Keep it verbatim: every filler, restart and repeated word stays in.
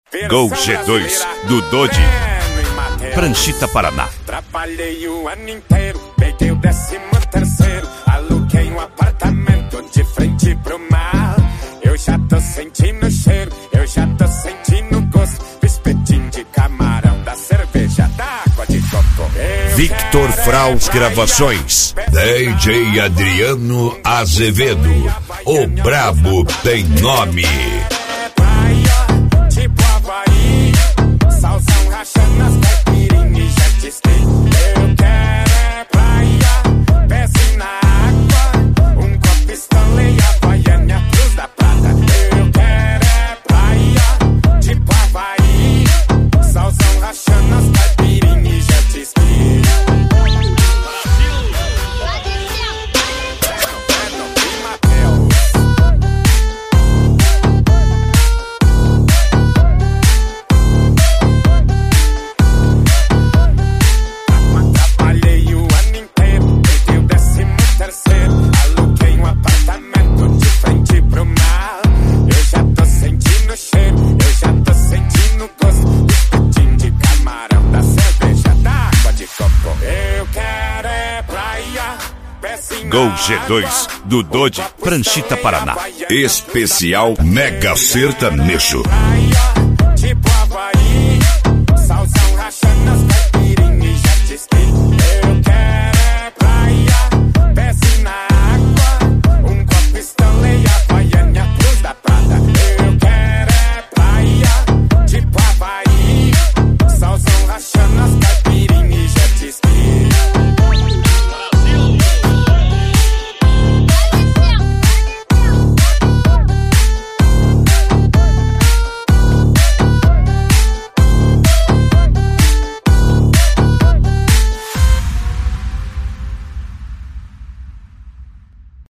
Gol G dois do Dodi, Pranchita, Paraná. Trabalhei o ano inteiro, peguei o décimo terceiro, aluguei um apartamento de frente pro mar. Eu já tô sentindo o cheiro, eu já tô sentindo o gosto do espetinho de camarão, da cerveja, da água de coco. Eu Victor Fraus Gravações, D J Adriano Azevedo, o brabo tem nome. Tipo Havaí, salsão rachando as caipirinhas e jet ski. Eu quero é praia, pezinho na água, um copo Stanley, Havaiana, a Cruz da Prata. Eu quero é praia, tipo Havaí, salsão rachando as caipirinhas e jet ski. Gol G dois do Dodi, Pranchita, Paraná. Especial Mega Sertanejo. Tipo Havaí.